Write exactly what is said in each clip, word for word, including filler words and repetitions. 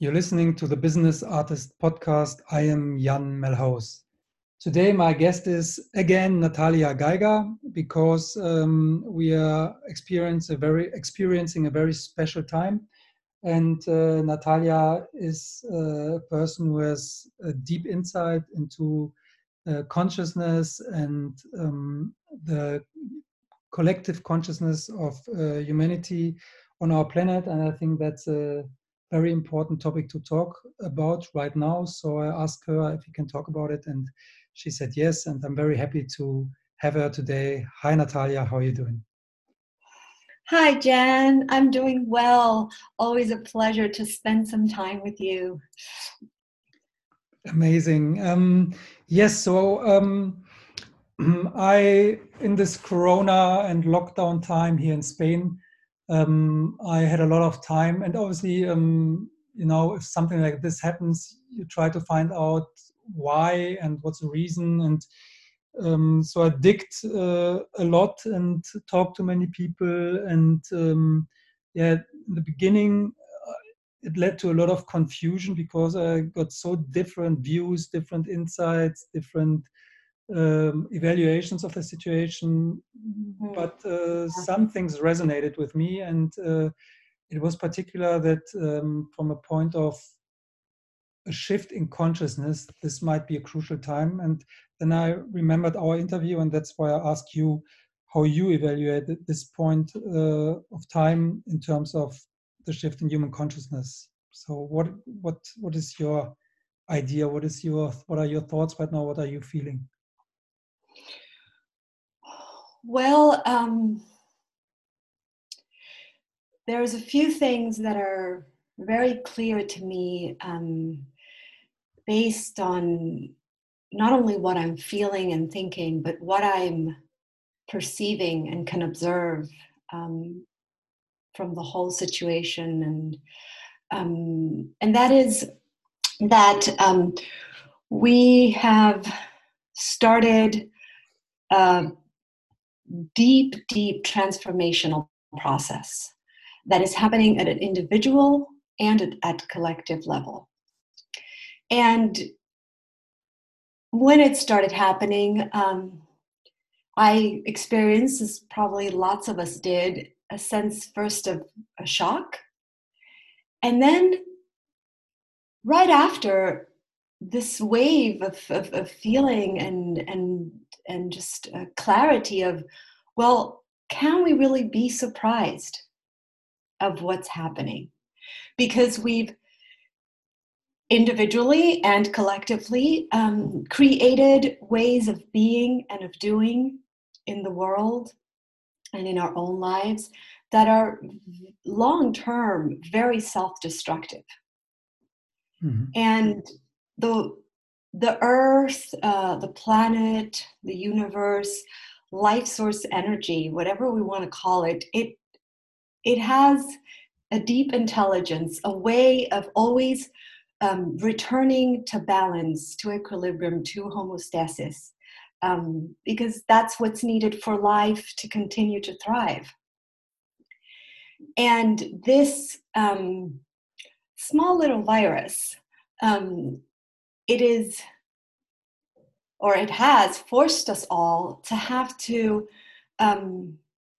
You're listening to the Business Artist Podcast. I am Jan Melhaus. Today, my guest is again Natalia Geiger because um, we are experience a very, experiencing a very special time. And uh, Natalia is a person who has a deep insight into uh, consciousness and um, the collective consciousness of uh, humanity on our planet. And I think that's a very important topic to talk about right now. So I asked her if we can talk about it, and she said yes. And I'm very happy to have her today. Hi, Natalia. How are you doing? Hi, Jan. I'm doing well. Always a pleasure to spend some time with you. Amazing. Um, yes. So um, I, in this Corona and lockdown time here in Spain, um, I had a lot of time, and obviously, um, you know, if something like this happens, you try to find out why and what's the reason. And um, so I digged uh, a lot and talked to many people. And um, yeah, in the beginning, uh, it led to a lot of confusion because I got so different views, different insights, different um, evaluations of the situation, but uh, some things resonated with me, and uh, it was particular that um, from a point of a shift in consciousness, this might be a crucial time. And then I remembered our interview, and that's why I asked you how you evaluate this point uh, of time in terms of the shift in human consciousness. So, what what what is your idea? What is your what are your thoughts right now? What are you feeling? Well, um, there's a few things that are very clear to me um, based on not only what I'm feeling and thinking, but what I'm perceiving and can observe um, from the whole situation. And, um, and that is that um, we have started a deep, deep transformational process that is happening at an individual and at, at collective level. And when it started happening, um, I experienced, as probably lots of us did, a sense first of a shock. And then right after, this wave of, of, of feeling and, and, and just a clarity of, well, can we really be surprised of what's happening? Because we've individually and collectively um, created ways of being and of doing in the world and in our own lives that are long-term very self-destructive. Mm-hmm. And the the earth, uh, the planet, the universe, life source energy, whatever we want to call it, it it has a deep intelligence, a way of always um, returning to balance, to equilibrium, to homeostasis, um, because that's what's needed for life to continue to thrive. And this um, small little virus, um, it is, or it has forced us all to have to um,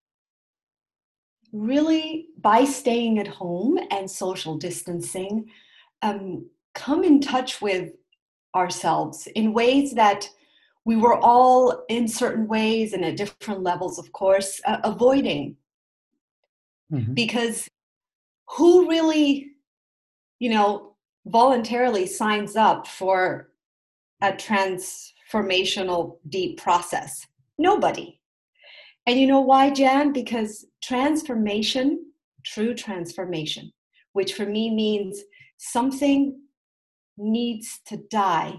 really, by staying at home and social distancing, um, come in touch with ourselves in ways that we were all, in certain ways and at different levels, of course, uh, avoiding. Mm-hmm. Because who really, you know, voluntarily signs up for a transformational deep process? Nobody. And you know why, Jan? Because transformation, true transformation, which for me means something needs to die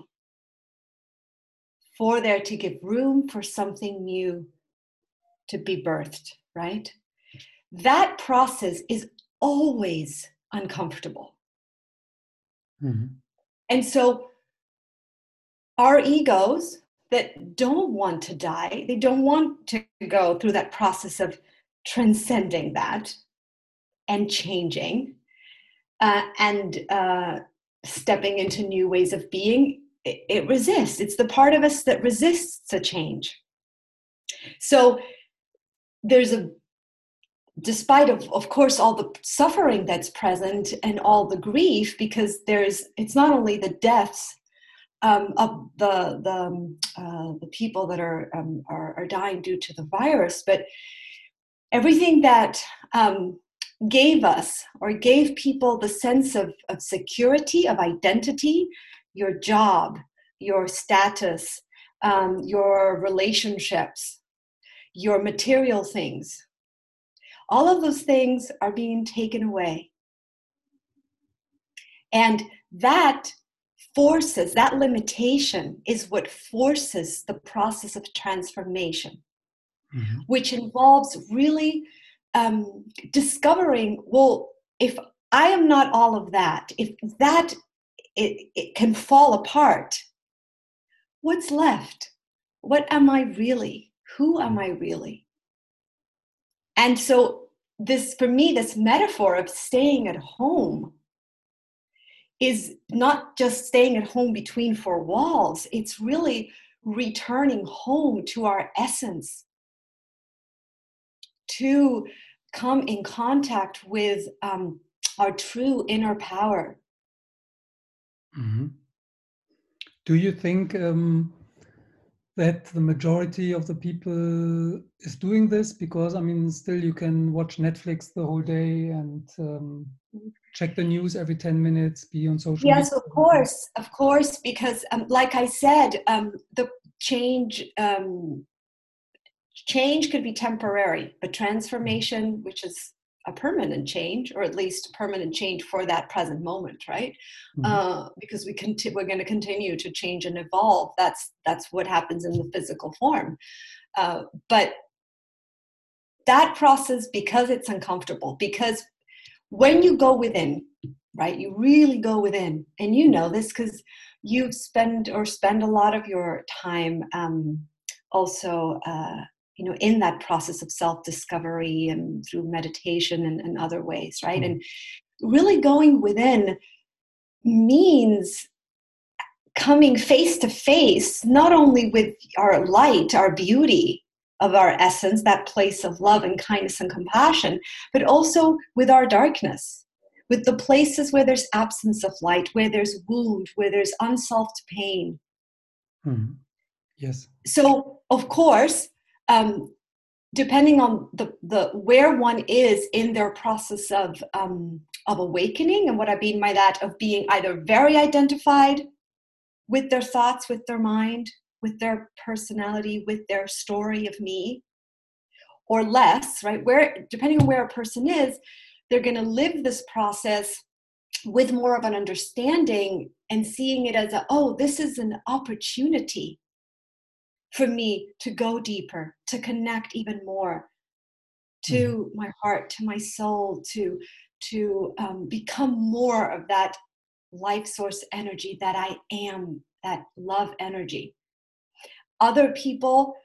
for there to give room for something new to be birthed, right? That process is always uncomfortable. Mm-hmm. And so our egos that don't want to die, they don't want to go through that process of transcending that and changing, uh, and uh, stepping into new ways of being, it, it resists. It's the part of us that resists a change. So there's a, despite of, of course, all the suffering that's present and all the grief, because there's, it's not only the deaths um, of the the, um, uh, the people that are, um, are are dying due to the virus, but everything that um, gave us or gave people the sense of, of security, of identity, your job, your status, um, your relationships, your material things. All of those things are being taken away. And that forces, that limitation is what forces the process of transformation, mm-hmm. which involves really um, discovering, well, if I am not all of that, if that it, it can fall apart, what's left? What am I really? Who am I really? And so this, for me, this metaphor of staying at home is not just staying at home between four walls. It's really returning home to our essence, to come in contact with um, our true inner power. Mm-hmm. Do you think um, that the majority of the people is doing this? Because, I mean, still you can watch Netflix the whole day and um, check the news every ten minutes, be on social yes, media. of course, of course, because um, like I said, um, the change, um, change could be temporary, but transformation, which is a permanent change, or at least permanent change for that present moment, right? Mm-hmm. Uh, because we conti- we're going to continue to change and evolve. That's that's what happens in the physical form. Uh, but that process, because it's uncomfortable, because when you go within, right, you really go within, and you know this because you spend or spend a lot of your time um, also uh, you know, in that process of self-discovery and through meditation and, and other ways, right? Mm-hmm. And really going within means coming face to face, not only with our light, our beauty of our essence, that place of love and kindness and compassion, but also with our darkness, with the places where there's absence of light, where there's wound, where there's unsolved pain. Mm-hmm. Yes. So, of course, um, depending on the, the where one is in their process of um, of awakening, and what I mean by that, of being either very identified with their thoughts, with their mind, with their personality, with their story of me, or less, right? Where, depending on where a person is, they're going to live this process with more of an understanding and seeing it as a, oh, this is an opportunity for me to go deeper, to connect even more to my heart, to my soul, to, to um, become more of that life source energy that I am, that love energy. Other people,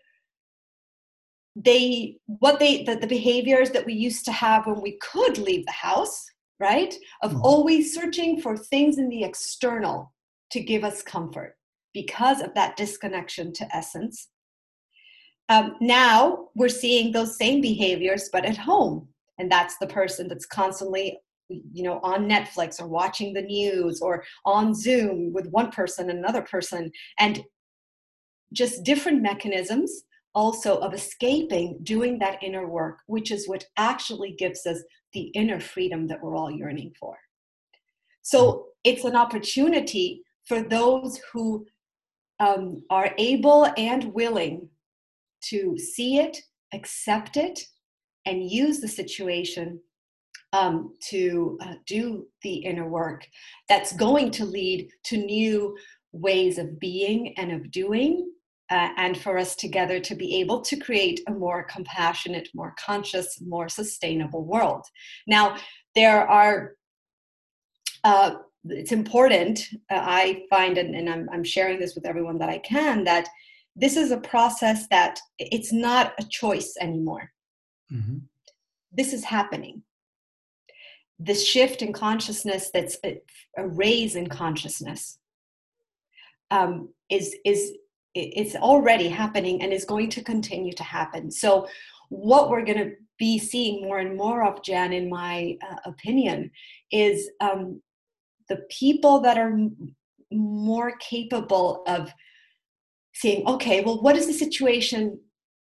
they, what they, the, the behaviors that we used to have when we could leave the house, right? Of mm-hmm. always searching for things in the external to give us comfort because of that disconnection to essence. Um, now we're seeing those same behaviors, but at home. And that's the person that's constantly, you know, on Netflix or watching the news or on Zoom with one person and another person, and just different mechanisms also of escaping doing that inner work, which is what actually gives us the inner freedom that we're all yearning for. So it's an opportunity for those who um, are able and willing to see it, accept it, and use the situation um, to uh, do the inner work that's going to lead to new ways of being and of doing, uh, and for us together to be able to create a more compassionate, more conscious, more sustainable world. Now, there are, uh, it's important, uh, I find, and, and I'm, I'm sharing this with everyone that I can, that this is a process that it's not a choice anymore. Mm-hmm. This is happening. this shift in consciousness, that's a, a raise in consciousness, um, is is it's already happening and is going to continue to happen. So what we're going to be seeing more and more of, Jan, in my uh, opinion, is um, the people that are m- more capable of saying, okay, well, what is the situation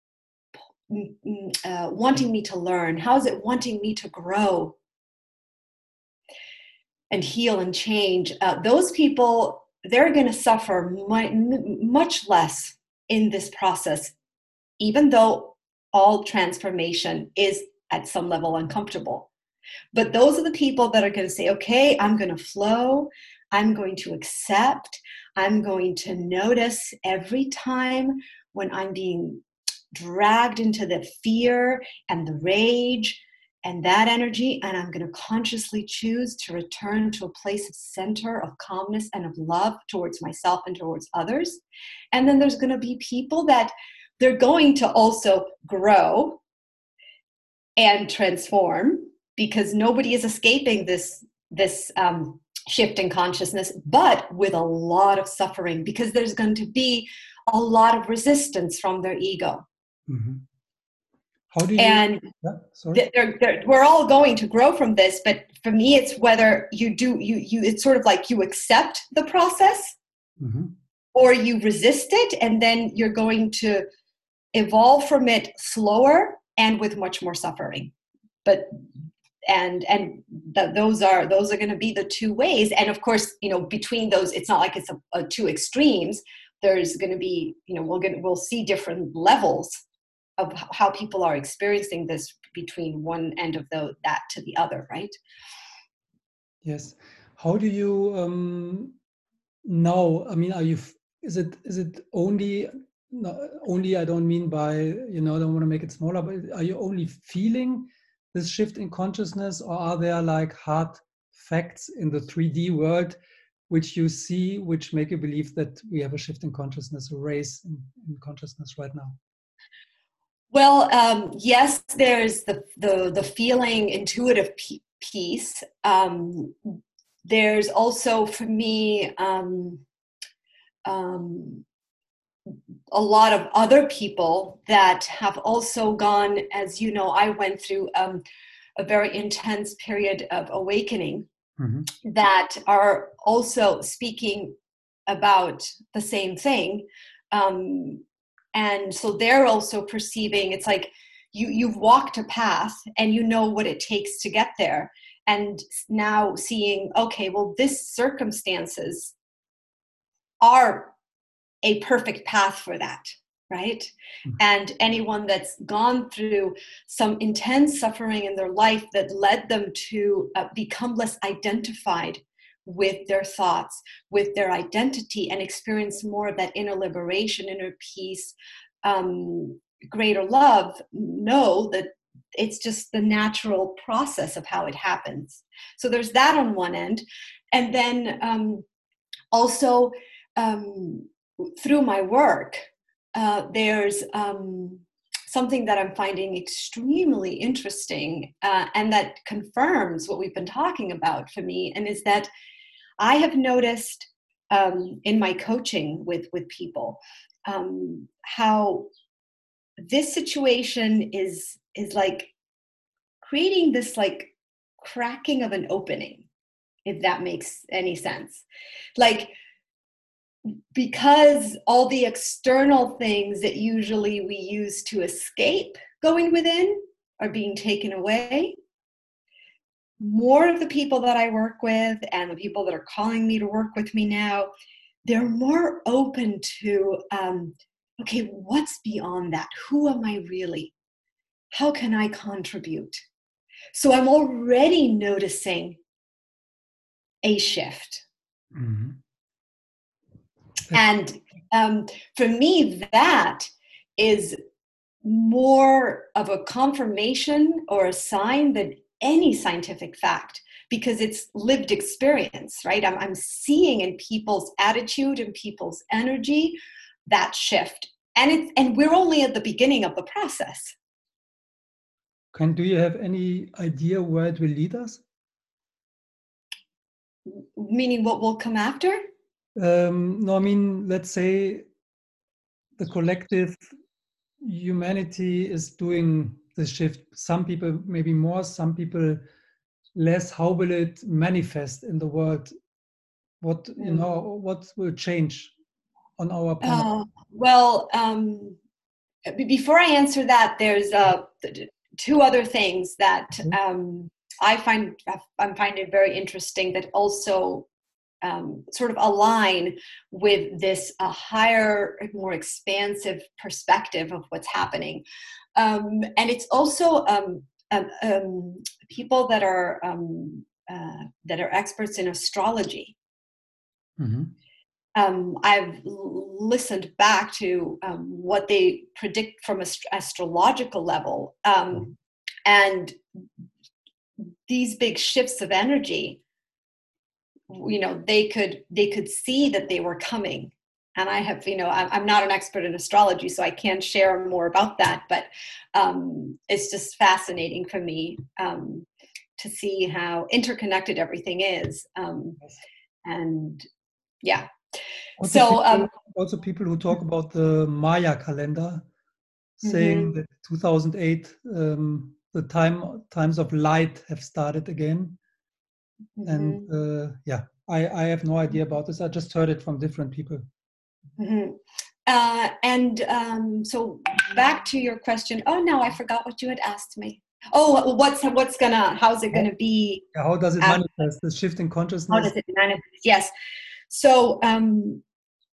uh, wanting me to learn? How is it wanting me to grow and heal and change? Uh, those people, they're going to suffer much less in this process, even though all transformation is at some level uncomfortable. But those are the people that are going to say, okay, I'm going to flow. I'm going to accept. I'm going to notice every time when I'm being dragged into the fear and the rage and that energy, and I'm going to consciously choose to return to a place of center, of calmness, and of love towards myself and towards others. And then there's going to be people that they're going to also grow and transform, because nobody is escaping this, this um, shift in consciousness, but with a lot of suffering, because there's going to be a lot of resistance from their ego. Mm-hmm. How do you? And yeah, sorry. they're, they're, we're all going to grow from this, but for me, it's whether you do you you. It's sort of like you accept the process, mm-hmm. or you resist it, and then you're going to evolve from it slower and with much more suffering. But and and th- those are those are going to be the two ways. And of course, you know, between those, it's not like it's a, a two extremes. There's going to be, you know, we'll get we'll see different levels of how people are experiencing this between one end of the, that to the other, right? Yes. How do you um, know? I mean, are you? Is it is it only? No, only I don't mean by, you know, I don't want to make it smaller, but are you only feeling this shift in consciousness, or are there like hard facts in the three D world which you see, which make you believe that we have a shift in consciousness, a raise in, in consciousness right now? Well, um, yes, there's the, the, the feeling, intuitive piece. Um, there's also, for me, um, um, a lot of other people that have also gone, as you know, I went through um, a very intense period of awakening, mm-hmm. that are also speaking about the same thing. Um, and so they're also perceiving, it's like you, you've walked a path and you know what it takes to get there. And now seeing, okay, well, this circumstances are a perfect path for that, right? Mm-hmm. And anyone that's gone through some intense suffering in their life that led them to uh, become less identified with their thoughts, with their identity, and experience more of that inner liberation, inner peace, um, greater love, know that it's just the natural process of how it happens. So there's that on one end. And then um, also, um, through my work, uh, there's um, something that I'm finding extremely interesting, uh, and that confirms what we've been talking about for me, and is that I have noticed um, in my coaching with, with people um, how this situation is, is like creating this like cracking of an opening, if that makes any sense. Like, because all the external things that usually we use to escape going within are being taken away, more of the people that I work with and the people that are calling me to work with me now, they're more open to, um, okay, what's beyond that? Who am I really? How can I contribute? So I'm already noticing a shift. Mm-hmm. And um, for me, that is more of a confirmation or a sign than any scientific fact, because it's lived experience, right? I'm, I'm seeing in people's attitude and people's energy that shift. And it's, and we're only at the beginning of the process. Can, do you have any idea where it will lead us? Meaning what will come after? Um, no, I mean, let's say the collective humanity is doing the shift. Some people maybe more, some people less. How will it manifest in the world? What, you know, what will change on our planet? Uh, well, um, before I answer that, there's uh, two other things that um, I find I find it very interesting that also um, sort of align with this uh, higher, more expansive perspective of what's happening, um, and it's also um, um, um, people that are um, uh, that are experts in astrology. Mm-hmm. Um, I've listened back to um, what they predict from ast- astrological level, um, and these big shifts of energy, you know, they could they could see that they were coming. And I have, you know, I'm, I'm not an expert in astrology, so I can't share more about that. But um, it's just fascinating for me um, to see how interconnected everything is, um, and yeah. Also, So. people, Um, also people who talk about the Maya calendar, saying mm-hmm. that two thousand eight, um, the time times of light have started again. Mm-hmm. And uh, yeah, I, I have no idea about this. I just heard it from different people. Mm-hmm. Uh, and um, so back to your question. Oh no, I forgot what you had asked me. Oh, what's what's gonna? How's it gonna be? Yeah, how does it After, manifest? The shift in how consciousness. does it manifest? Yes. So um,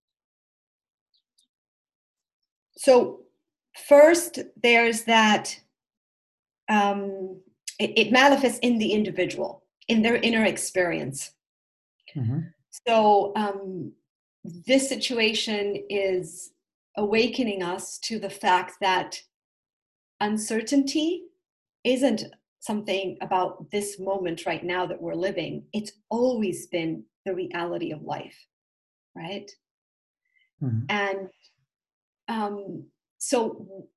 so first, there's that. Um, it, it manifests in the individual, in their inner experience. Mm-hmm. So um, this situation is awakening us to the fact that uncertainty isn't something about this moment right now that we're living. It's always been the reality of life, right? Mm-hmm. And um, so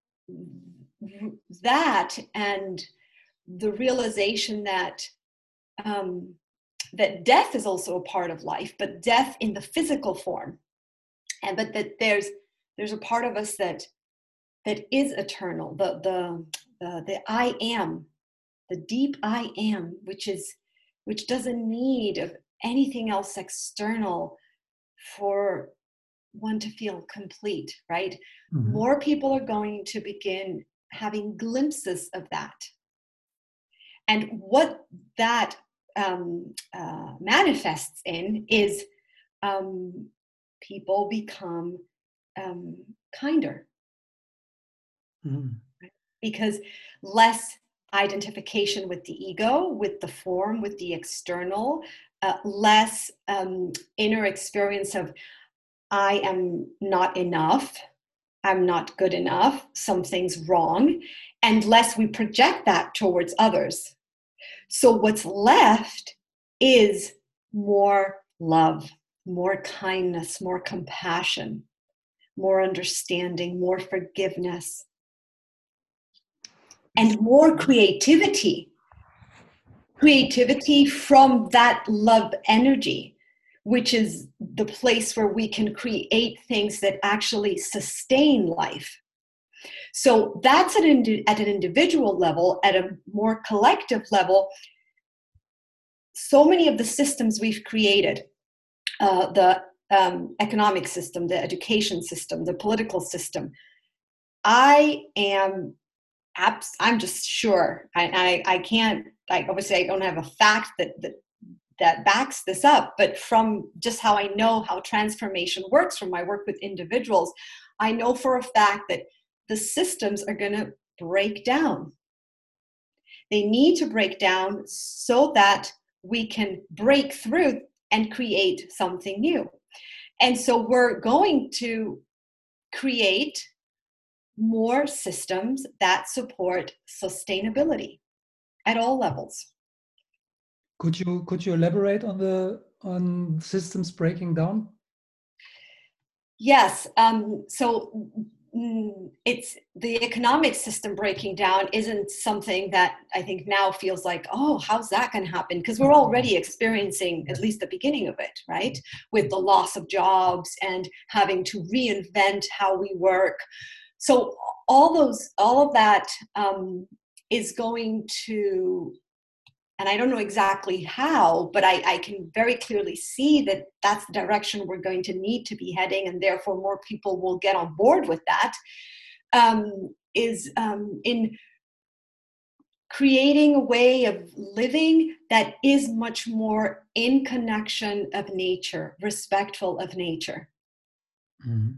that and the realization that um, that death is also a part of life, but death in the physical form, and but that there's there's a part of us that that is eternal, the the the, the I am, the deep I am, which is which doesn't need of anything else external for one to feel complete, right? Mm-hmm. More people are going to begin having glimpses of that. And what that um, uh, manifests in is um, people become um, kinder. Mm-hmm. Because less identification with the ego, with the form, with the external, uh, less um, inner experience of I am not enough, I'm not good enough, something's wrong, and less we project that towards others. So what's left is more love, more kindness, more compassion, more understanding, more forgiveness, and more creativity. Creativity from that love energy, which is the place where we can create things that actually sustain life. So that's at, indi- at an individual level. At a more collective level, so many of the systems we've created, uh, the um, economic system, the education system, the political system, I am I'm just sure. I, I, I can't, like, obviously I don't have a fact that, that that backs this up, but from just how I know how transformation works from my work with individuals, I know for a fact that the systems are going to break down. They need to break down so that we can break through and create something new. And so we're going to create more systems that support sustainability at all levels. Could you could you elaborate on the on systems breaking down? Yes. Um, so mm, it's the economic system breaking down isn't something that I think now feels like, oh, how's that going to happen? Because we're already experiencing at least the beginning of it, right? With the loss of jobs and having to reinvent how we work. So all those, all of that um, is going to, and I don't know exactly how, but I, I can very clearly see that that's the direction we're going to need to be heading, and therefore more people will get on board with that, um, is um, in creating a way of living that is much more in connection of nature, respectful of nature. Mm-hmm.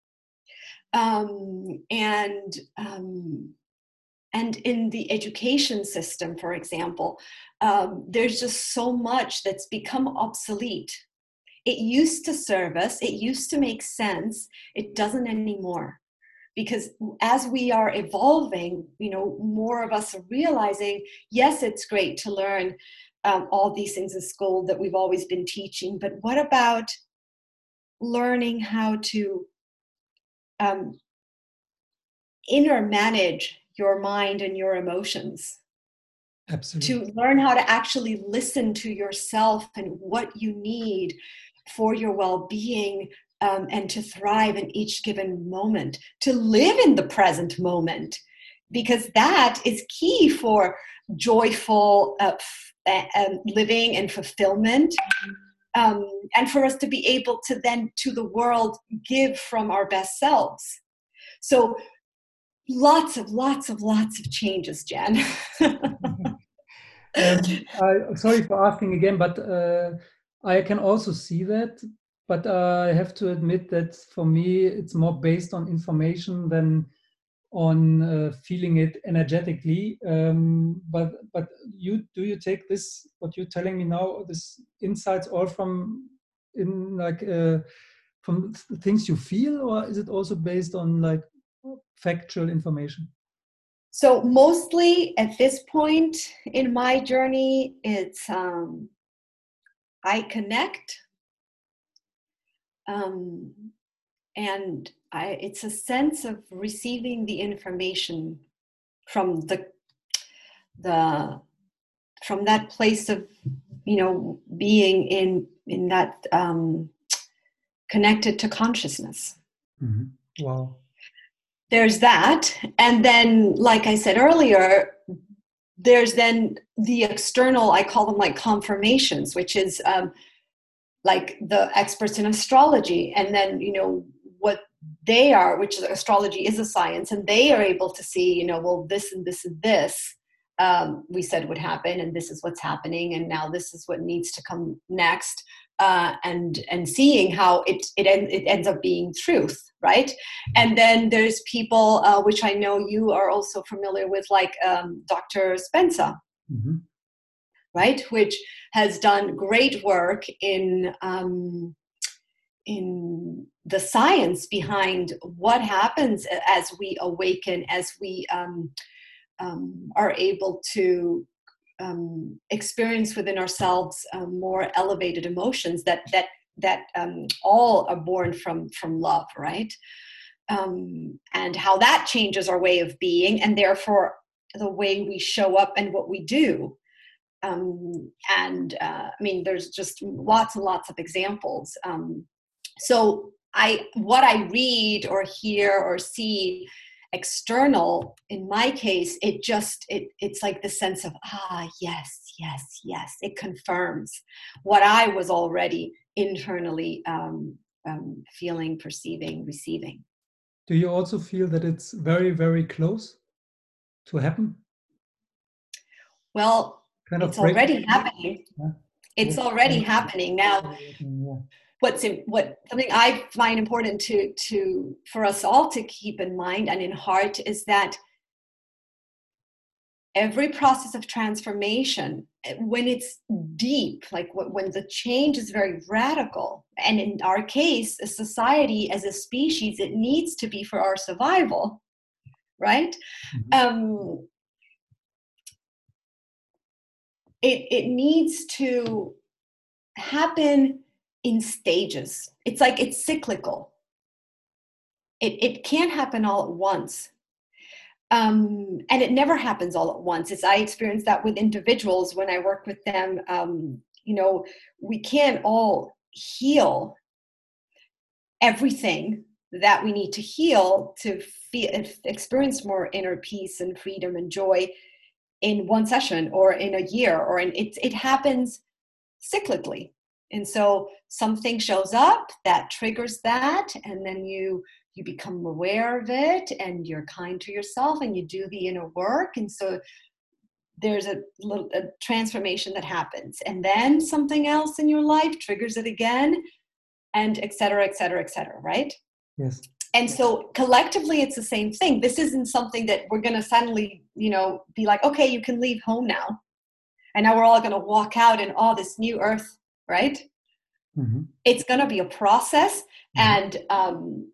Um, and um, And in the education system, for example, um, there's just so much that's become obsolete. It used to serve us, it used to make sense, it doesn't anymore. Because as we are evolving, you know, more of us are realizing, yes, it's great to learn um, all these things in school that we've always been teaching, but what about learning how to um, inner manage your mind and your emotions? Absolutely. To learn how to actually listen to yourself and what you need for your well-being, um, and to thrive in each given moment, to live in the present moment, because that is key for joyful uh, f- uh, living and fulfillment, um, and for us to be able to then to the world give from our best selves. So lots of lots of lots of changes, Jen. Um, I, sorry for asking again, but uh, I can also see that. But uh, I have to admit that for me, it's more based on information than on uh, feeling it energetically. Um, but but you do you take this what you're telling me now, this insights all from in like uh, from things you feel, or is it also based on like factual information? So mostly at this point in my journey, it's um, I connect, um, and I, it's a sense of receiving the information from the the from that place of, you know, being in in that um, connected to consciousness. Mm-hmm. Wow. There's that, and then, like I said earlier, there's then the external, I call them like confirmations, which is um, like the experts in astrology, and then, you know, what they are, which is astrology is a science, and they are able to see, you know, well, this and this and this um, we said would happen, and this is what's happening, and now this is what needs to come next, uh, and and seeing how it it, en- it ends up being truth, right? And then there's people, uh, which I know you are also familiar with, like um, Doctor Spencer, Mm-hmm. right? Which has done great work in um, in the science behind what happens as we awaken, as we um, um, are able to um, experience within ourselves um, more elevated emotions that that that um, all are born from from love, right? Um, and how that changes our way of being, and therefore the way we show up and what we do. Um, and uh, I mean, there's just lots and lots of examples. Um, so I, what I read or hear or see external, in my case, it just, it, it's like the sense of, ah, yes, yes, yes. It confirms what I was already internally um, um, feeling, perceiving, receiving. Do you also feel that it's very, very close to happen? Well, Kind of it's break. already happening. Yeah. It's already happening now. Yeah. What's in, what something I find important to to for us all to keep in mind and in heart is that every process of transformation, when it's deep, like when the change is very radical, and in our case, a society as a species, it needs to be for our survival, right? Mm-hmm. Um, it it needs to happen in stages. It's like it's cyclical. it, it can't happen all at once. Um, and it never happens all at once. It's, I experience that with individuals when I work with them. Um, you know, we can't all heal everything that we need to heal to feel, experience more inner peace and freedom and joy in one session or in a year, or in, it, it happens cyclically. And so something shows up that triggers that, and then you you become aware of it, and you're kind to yourself, and you do the inner work. And so there's a little a transformation that happens, and then something else in your life triggers it again, and et cetera, et cetera, et cetera, right? Yes. And so collectively, it's the same thing. This isn't something that we're going to suddenly, you know, be like, okay, you can leave home now. And now we're all going to walk out in all this new earth, right? Mm-hmm. It's going to be a process. Mm-hmm. And um,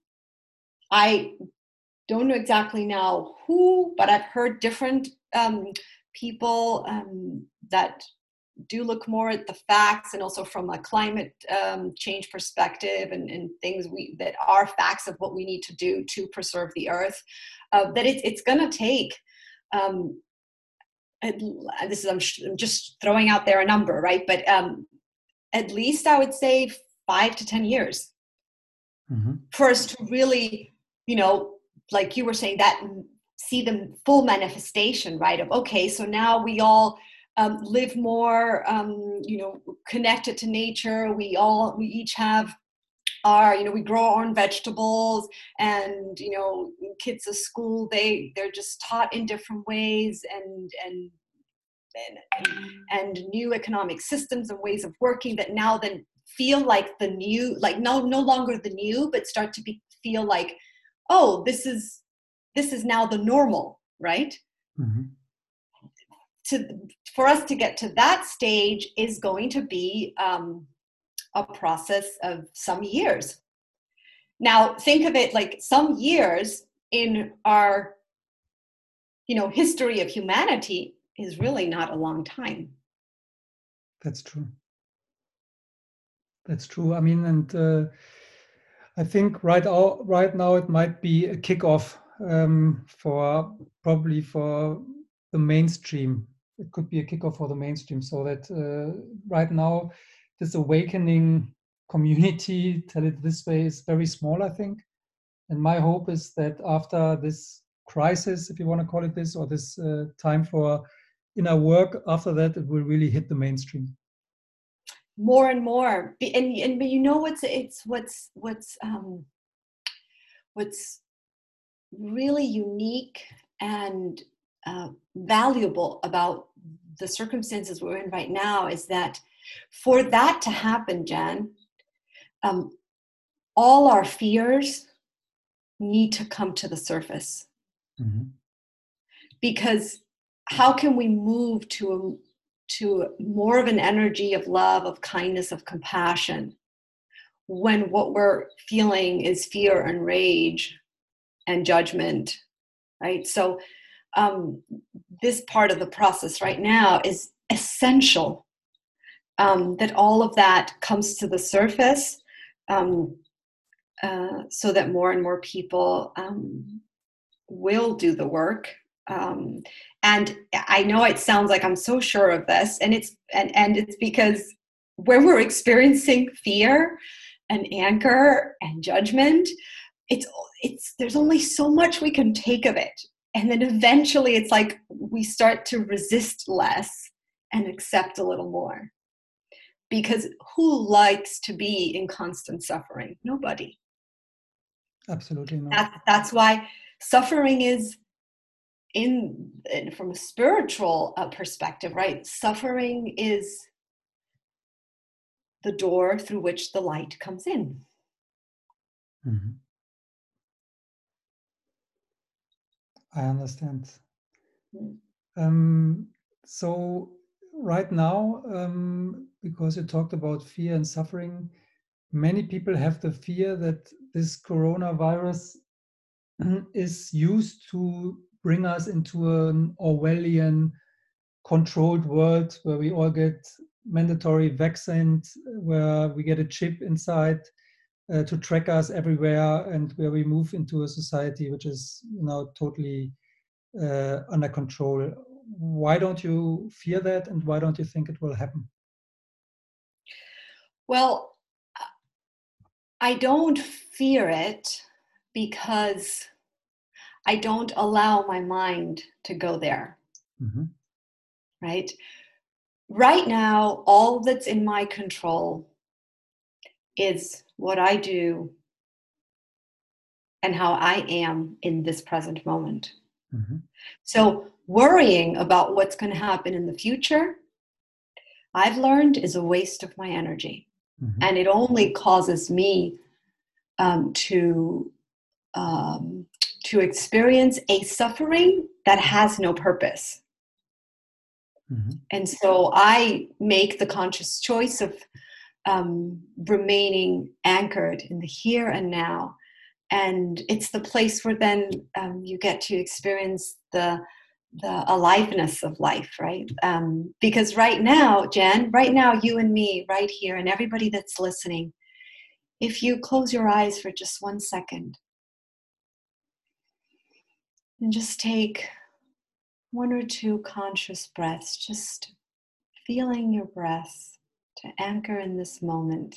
I don't know exactly now who, but I've heard different um, people um, that do look more at the facts, and also from a climate um, change perspective, and, and things we that are facts of what we need to do to preserve the earth, uh, that it, it's going to take, um, this is, I'm, sh- I'm just throwing out there a number, right? But um, at least I would say five to ten years mm-hmm. for us to really, you know, like you were saying, that see the full manifestation, right? Of, okay, so now we all um, live more, um, you know, connected to nature. We all, we each have our, you know, we grow our own vegetables, and, you know, kids at school, they, they're just taught in different ways, and, and, and, and new economic systems and ways of working that now then feel like the new, like no, no longer the new, but start to be, feel like, oh, this is, this is now the normal, right? Mm-hmm. To, for us to get to that stage is going to be um, a process of some years. Now, think of it like some years in our, you know, history of humanity is really not a long time. That's true. That's true. I mean, and uh, I think right, out, right now it might be a kickoff um, for probably for the mainstream. It could be a kickoff for the mainstream, so that uh, right now this awakening community, tell it this way, is very small, I think. And my hope is that after this crisis, if you want to call it this, or this uh, time for inner work, after that it will really hit the mainstream. More and more, and and but you know what's it's what's what's um, what's really unique and uh, valuable about the circumstances we're in right now is that for that to happen, Jan, um, all our fears need to come to the surface. Mm-hmm. Because how can we move to a, to more of an energy of love, of kindness, of compassion, when what we're feeling is fear and rage and judgment, right? So um, this part of the process right now is essential, um, that all of that comes to the surface, um, uh, so that more and more people um, will do the work. Um, and I know it sounds like I'm so sure of this, and it's and, and it's because when we're experiencing fear and anger and judgment, it's it's there's only so much we can take of it, and then eventually it's like we start to resist less and accept a little more, because who likes to be in constant suffering? Nobody. Absolutely not. That, that's why suffering is in, in from a spiritual uh, perspective, right? Suffering is the door through which the light comes in. Mm-hmm. I understand. Mm. Um, so right now, um, because you talked about fear and suffering, many people have the fear that this coronavirus is used to bring us into an Orwellian controlled world where we all get mandatory vaccines, where we get a chip inside uh, to track us everywhere, and where we move into a society which is, you know, totally uh, under control. Why don't you fear that, and why don't you think it will happen? Well, I don't fear it because I don't allow my mind to go there. Mm-hmm. Right? Right now, all that's in my control is what I do and how I am in this present moment. Mm-hmm. So worrying about what's going to happen in the future, I've learned, is a waste of my energy. Mm-hmm. And it only causes me um, to um, to experience a suffering that has no purpose. Mm-hmm. And so I make the conscious choice of um, remaining anchored in the here and now. And it's the place where then um, you get to experience the the aliveness of life, right? Um, because right now, Jen, right now, you and me, right here, and everybody that's listening, if you close your eyes for just one second and just take one or two conscious breaths, just feeling your breath to anchor in this moment.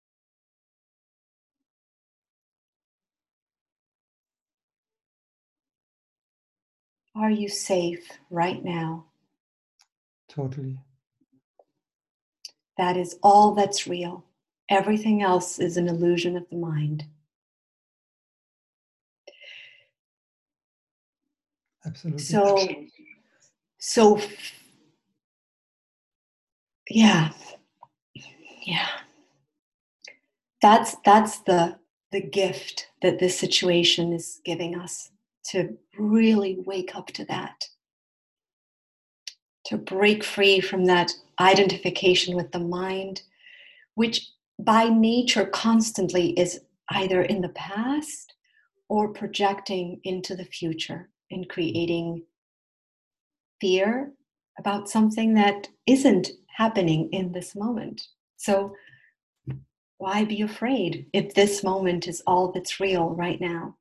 Are you safe right now? Totally. That is all that's real. Everything else is an illusion of the mind. Absolutely. So, so, yeah, yeah. That's that's the the gift that this situation is giving us, to really wake up to that, to break free from that identification with the mind, which by nature constantly is either in the past or projecting into the future and creating fear about something that isn't happening in this moment. So why be afraid if this moment is all that's real right now?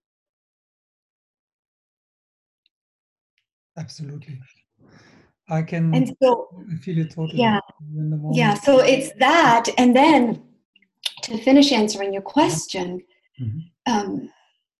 Absolutely. I can and so, feel it totally. Yeah. In the moment. Yeah. So it's that. And then to finish answering your question, mm-hmm. um,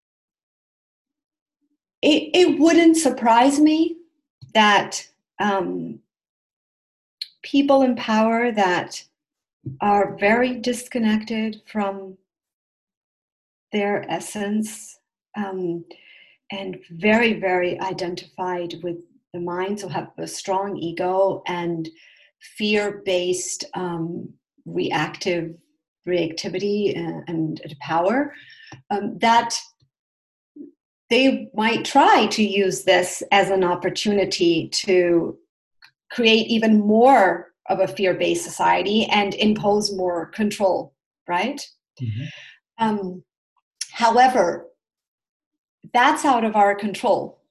it, it wouldn't surprise me that um, people in power that are very disconnected from their essence um, and very, very identified with the mind, so have a strong ego and fear-based um, reactive reactivity and, and power, um, that they might try to use this as an opportunity to create even more of a fear-based society and impose more control, right? Mm-hmm. Um, however, that's out of our control.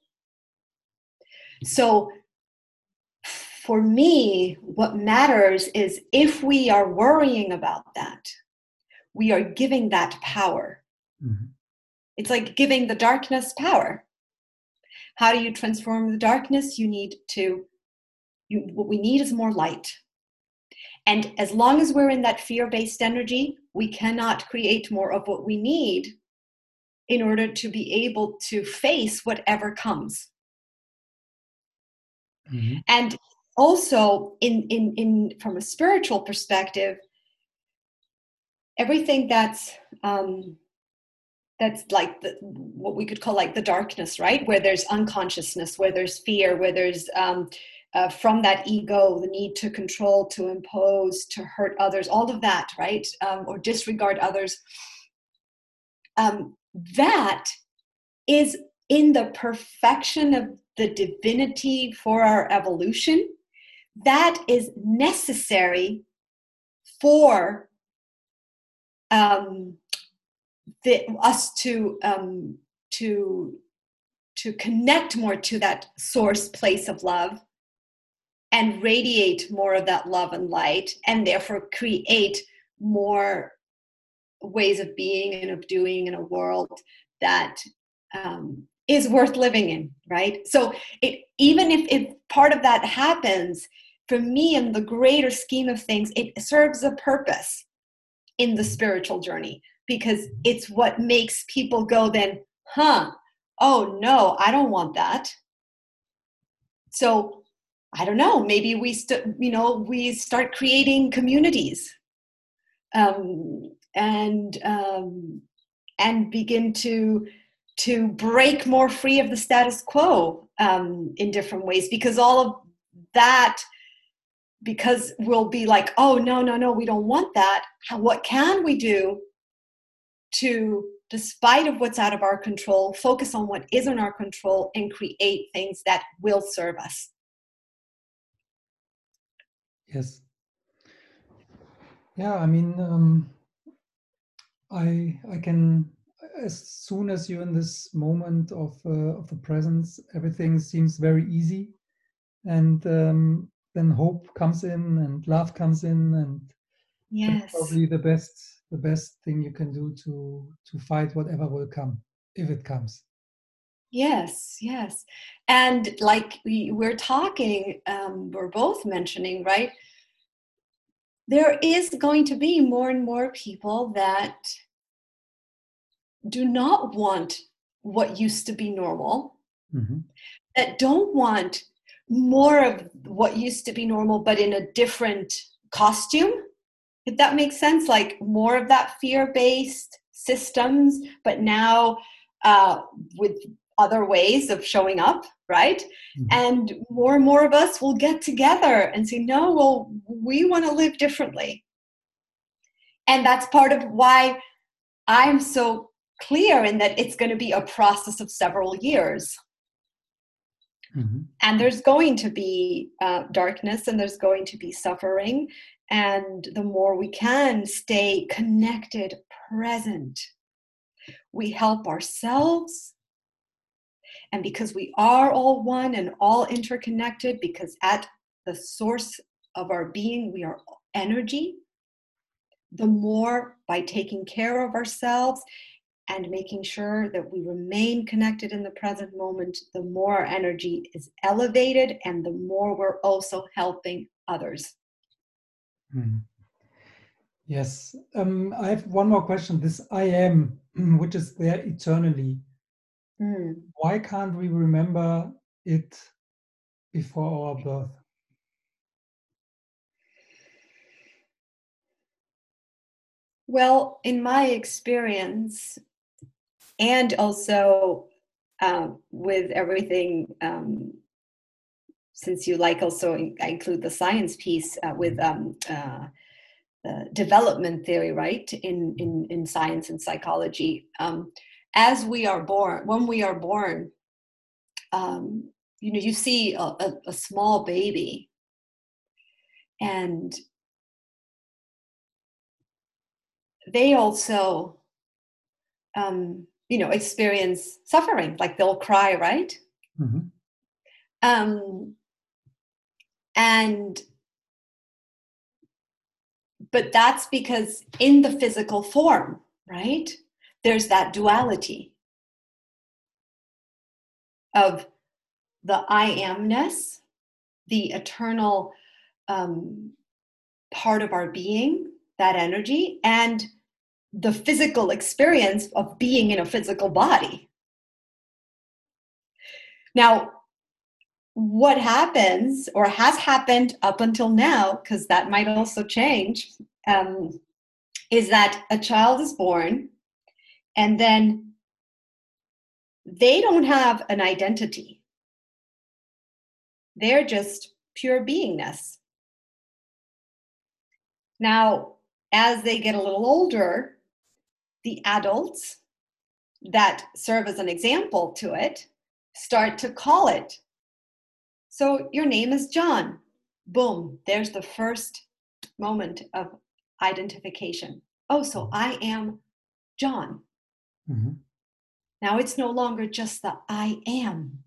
So for me, what matters is if we are worrying about that, we are giving that power. Mm-hmm. It's like giving the darkness power. How do you transform the darkness? You need to, you, what we need is more light. And as long as we're in that fear-based energy, we cannot create more of what we need in order to be able to face whatever comes. Mm-hmm. And also, in, in, in from a spiritual perspective, everything that's um, that's like the, what we could call like the darkness, right? Where there's unconsciousness, where there's fear, where there's um, uh, from that ego, the need to control, to impose, to hurt others, all of that, right? Um, or disregard others. Um, that is in the perfection of the divinity for our evolution. That is necessary for um, the, us to um, to to connect more to that source place of love and radiate more of that love and light, and therefore create more ways of being and of doing in a world that um, is worth living in, right? So it, even if, if part of that happens, for me, in the greater scheme of things, it serves a purpose in the spiritual journey, because it's what makes people go then, huh, oh no, I don't want that. So I don't know, maybe we, st- you know, we start creating communities um, and um, and begin to to break more free of the status quo um, in different ways, because all of that, because we'll be like, oh no no no, we don't want that. How, what can we do to, despite of what's out of our control, focus on what is in our control and create things that will serve us? Yes. Yeah, I mean, um, I I can, as soon as you're in this moment of uh, of the presence, everything seems very easy, and um, then hope comes in and love comes in, and that's Yes. probably the best the best thing you can do to to fight whatever will come, if it comes. Yes, yes. And like we, we're talking, um, we're both mentioning, right? There is going to be more and more people that do not want what used to be normal, Mm-hmm. that don't want more of what used to be normal, but in a different costume, if that makes sense, like more of that fear-based systems, but now uh, with other ways of showing up, right? Mm-hmm. And more and more of us will get together and say, no, well, we want to live differently. And that's part of why I'm so clear in that it's going to be a process of several years. Mm-hmm. And there's going to be uh, darkness, and there's going to be suffering. And the more we can stay connected, present, we help ourselves. And because we are all one and all interconnected, because at the source of our being, we are energy, the more, by taking care of ourselves and making sure that we remain connected in the present moment, the more our energy is elevated and the more we're also helping others. Mm-hmm. Yes. Um, I have one more question. This I am, which is there eternally. Mm. Why can't we remember it before our birth? Well, in my experience, and also um, with everything, um, since you like also, I include the science piece uh, with um, uh, uh, development theory, right? In, in, in science and psychology. Um, as we are born, when we are born, um, you know, you see a, a, a small baby, and they also, um, you know, experience suffering, like they'll cry, right? Mm-hmm. Um, and, but that's because in the physical form, right? There's that duality of the I amness, the eternal um, part of our being, that energy, and the physical experience of being in a physical body. Now, what happens or has happened up until now, because that might also change, um, is that a child is born and then they don't have an identity. They're just pure beingness. Now, as they get a little older, the adults that serve as an example to it start to call it. So your name is John. Boom, there's the first moment of identification. Oh, so I am John. Mm-hmm. Now it's no longer just the I am.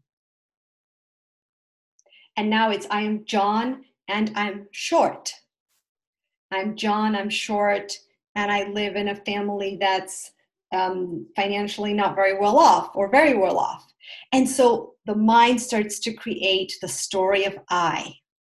And now it's I am John and I'm short. I'm John, I'm short, and I live in a family that's um, financially not very well off or very well off. And so the mind starts to create the story of I.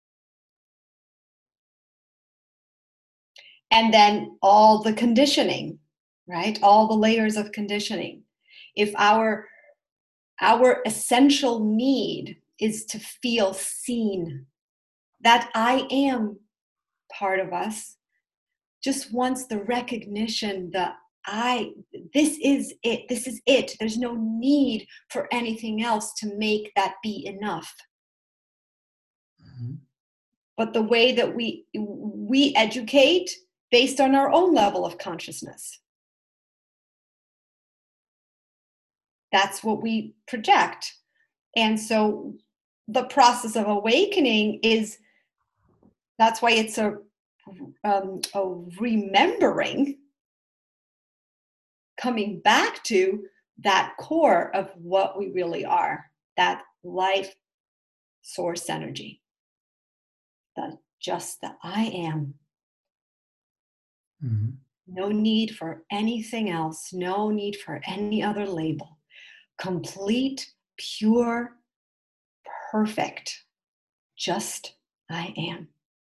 And then all the conditioning, right? All the layers of conditioning. If our our essential need is to feel seen, that I am part of us just wants the recognition that I, this is it, this is it. There's no need for anything else to make that be enough. Mm-hmm. But the way that we we educate based on our own level of consciousness. That's what we project. And so the process of awakening is, that's why it's a, um, a remembering, coming back to that core of what we really are, that life source energy, the just the I am. Mm-hmm. No need for anything else, no need for any other label. Complete, pure, perfect, just I am.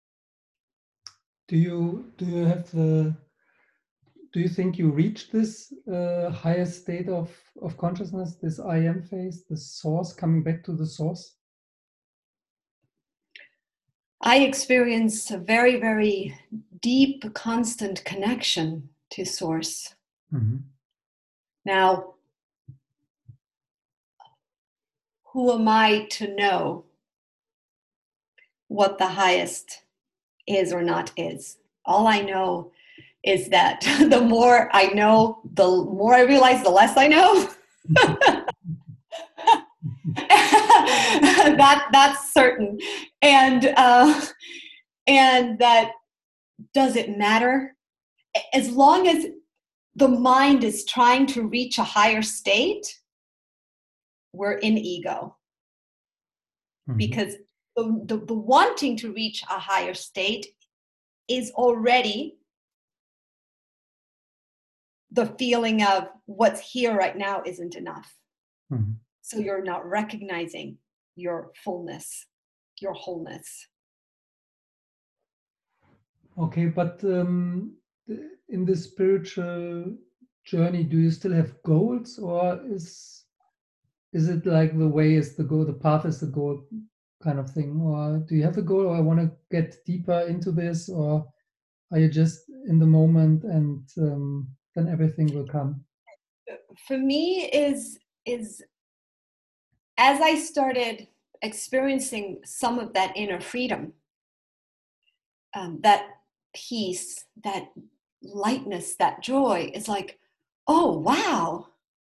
Do you do you have the do you think you reach this uh, highest state of of consciousness, this I am phase, the source, coming back to the source? I experience a very, very deep, constant connection to source. Mm-hmm. Now, who am I to know what the highest is or not is? All I know is that the more I know, the more I realize, the less I know. that that's certain. And uh, and that, does it matter? As long as the mind is trying to reach a higher state, we're in ego. Mm-hmm. Because the, the, the wanting to reach a higher state is already the feeling of what's here right now isn't enough. Mm-hmm. So you're not recognizing your fullness, your wholeness. Okay, but um, in the spiritual journey, do you still have goals, or is is it like the way is the goal, the path is the goal kind of thing? Or do you have a goal, or I want to get deeper into this, or are you just in the moment and um, then everything will come? For me, is is as I started experiencing some of that inner freedom, um, that peace, that lightness, that joy, is like, oh, wow.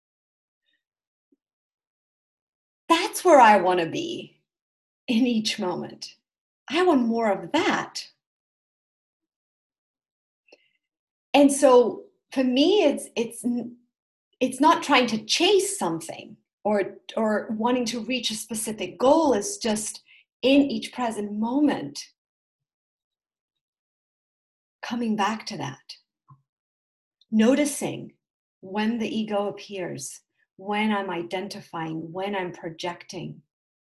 That's where I want to be in each moment. I want more of that. And so for me, it's it's it's not trying to chase something or or wanting to reach a specific goal. It's just in each present moment, coming back to that. Noticing when the ego appears, when I'm identifying, when I'm projecting.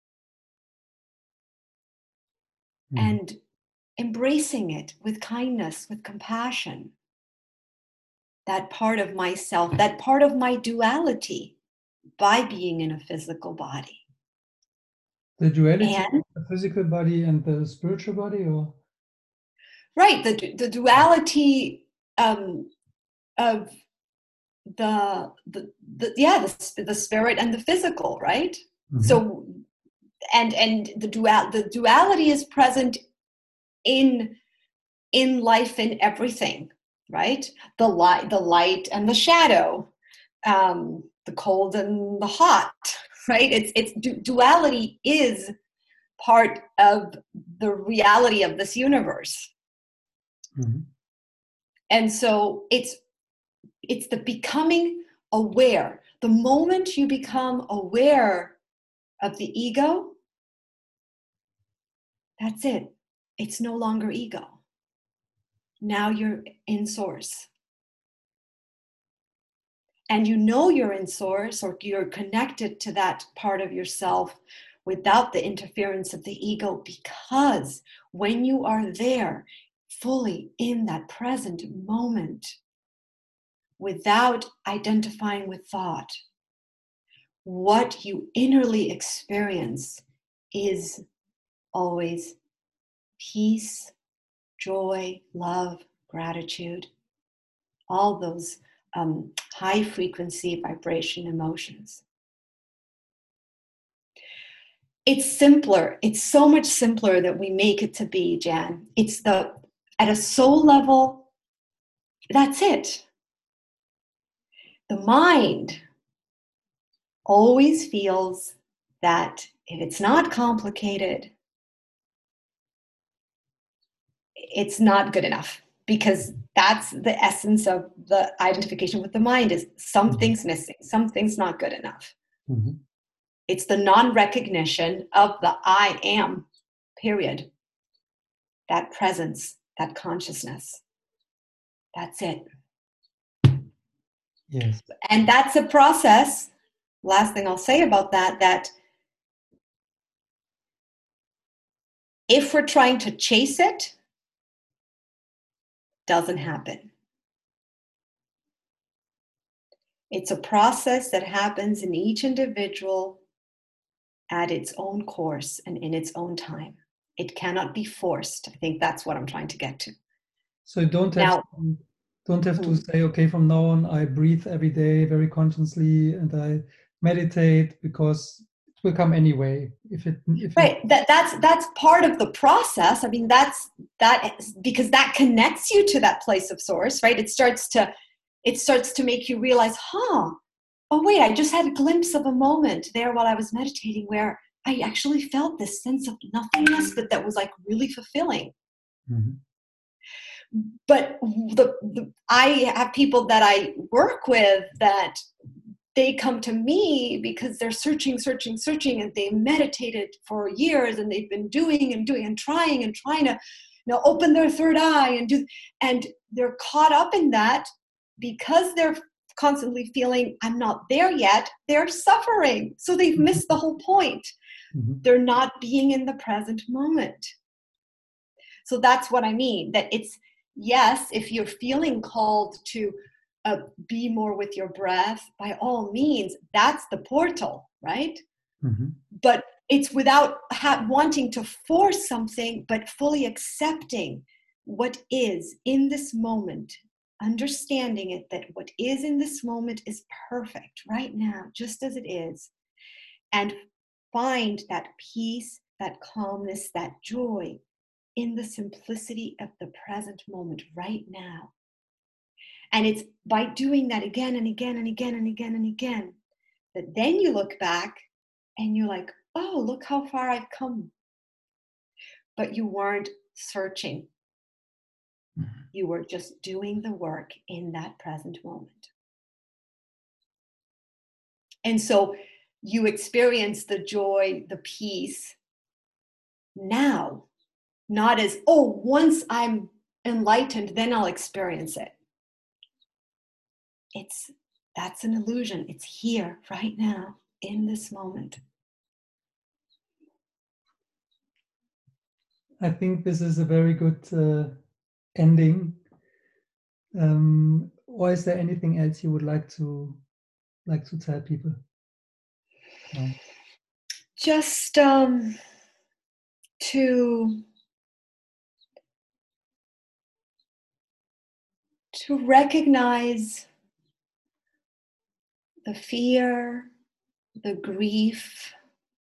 Mm. And embracing it with kindness, with compassion. That part of myself, that part of my duality, by being in a physical body. The duality and, of the physical body and the spiritual body, or? Right, the, the duality um, of the, the, the yeah, the, the spirit and the physical, right? Mm-hmm. So, and and the dual the duality is present in in life, in everything, right? The light, the light and the shadow, um, the cold and the hot, right? It's it's du- duality is part of the reality of this universe. Mm-hmm. And so it's it's the becoming aware. The moment you become aware of the ego, that's it. It's no longer ego. Now you're in source. and you know you're in source, or you're connected to that part of yourself without the interference of the ego, because when you are there fully in that present moment, without identifying with thought, what you innerly experience is always peace, joy, love, gratitude, all those um, high frequency vibration emotions. It's simpler. It's so much simpler that we make it to be, Jan. It's the, at a soul level, that's it. The mind always feels that if it's not complicated, it's not good enough, because that's the essence of the identification with the mind, is something's missing, something's not good enough. Mm-hmm. It's the non-recognition of the I am, period. That presence, that consciousness. That's it. Yes. And that's a process, last thing I'll say about that, that if we're trying to chase it, doesn't happen. It's a process that happens in each individual at its own course and in its own time. It cannot be forced. I think that's what I'm trying to get to. So you don't have now, to, don't have to hmm. say, okay, from now on I breathe every day very consciously and I meditate, because it will come anyway. If it, if right, it... that that's that's part of the process. I mean, that's that is, because that connects you to that place of source, right? It starts to it starts to make you realize, huh? Oh wait, I just had a glimpse of a moment there while I was meditating where I actually felt this sense of nothingness, but that was like really fulfilling. Mm-hmm. But the, the I have people that I work with that they come to me because they're searching, searching, searching, and they meditated for years, and they've been doing and doing and trying and trying to, you know, open their third eye and do, and they're caught up in that because they're constantly feeling, I'm not there yet. They're suffering. So they've missed the whole point. Mm-hmm. They're not being in the present moment. So that's what I mean, that it's, yes, if you're feeling called to uh, be more with your breath, by all means, that's the portal, right? Mm-hmm. But it's without ha- wanting to force something, but fully accepting what is in this moment, understanding it, that what is in this moment is perfect right now, just as it is, and find that peace, that calmness, that joy in the simplicity of the present moment right now. And it's by doing that again and again and again and again and again that then you look back and you're like, oh, look how far I've come. But you weren't searching. Mm-hmm. You were just doing the work in that present moment. And so you experience the joy, the peace now, not as, oh, once I'm enlightened, then I'll experience it. It's, that's an illusion. It's here right now in this moment. I think this is a very good uh, ending. Um, or is there anything else you would like to like to tell people? No. Just um, to to recognize the fear, the grief,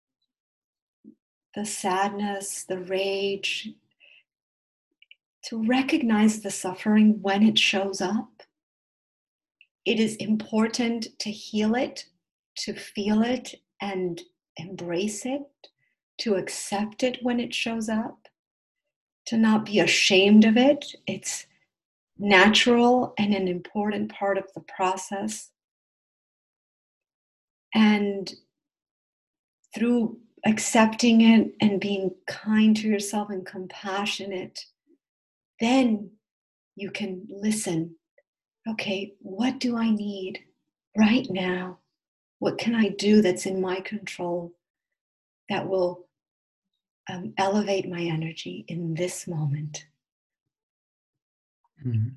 the sadness, the rage, to recognize the suffering when it shows up. It is important to heal it, to feel it and embrace it, to accept it when it shows up, to not be ashamed of it. It's natural and an important part of the process. And through accepting it and being kind to yourself and compassionate, then you can listen. Okay, what do I need right now, what can I do that's in my control that will um, elevate my energy in this moment? Mm-hmm.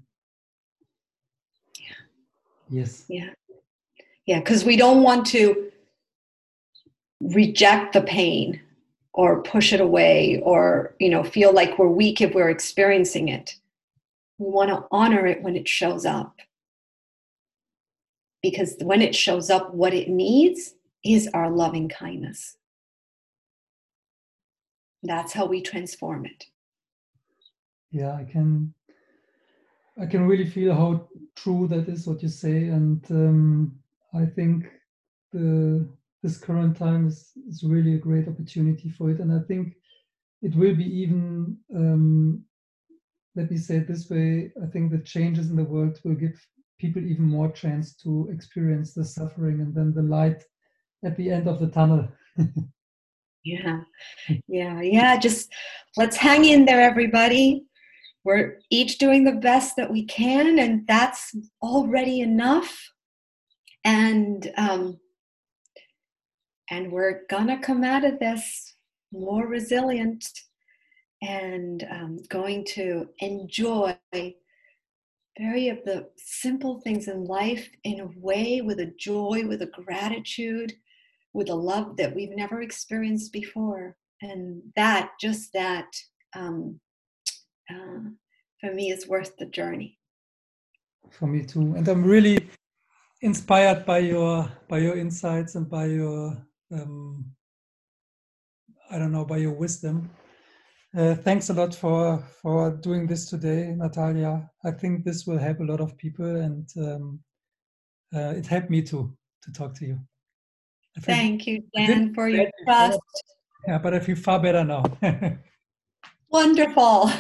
Yeah. Yes. Yeah. Yeah. Because we don't want to reject the pain or push it away or, you know, feel like we're weak if we're experiencing it. We want to honor it when it shows up. Because when it shows up, what it needs is our loving kindness. That's how we transform it. Yeah, I can I can really feel how true that is what you say, and um, I think the this current time is, is really a great opportunity for it, and I think it will be even um, let me say it this way, I think the changes in the world will give people even more chance to experience the suffering and then the light at the end of the tunnel. Yeah, yeah, yeah. Just let's hang in there, everybody. We're each doing the best that we can, and that's already enough. And um, and we're gonna come out of this more resilient and um, going to enjoy very of the simple things in life in a way with a joy, with a gratitude, with a love that we've never experienced before. And that, just that, um, uh, for me is worth the journey. For me too. And I'm really inspired by your by your insights and by your um, I don't know, by your wisdom. Uh, thanks a lot for for doing this today, Natalia. I think this will help a lot of people, and um, uh, it helped me too to talk to you. I feel, Thank you, I didn't Dan, for feel your bad before, trust. yeah, but I feel far better now. Wonderful.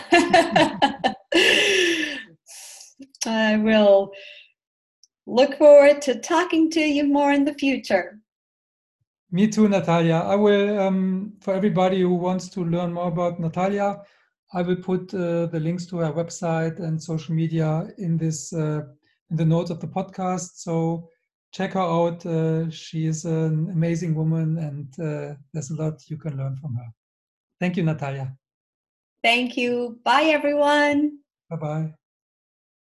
I will look forward to talking to you more in the future. Me too, Natalia. I will, um, for everybody who wants to learn more about Natalia, I will put uh, the links to her website and social media in this uh, in the notes of the podcast. So check her out. Uh, she is an amazing woman, and uh, there's a lot you can learn from her. Thank you, Natalia. Thank you. Bye, everyone. Bye bye.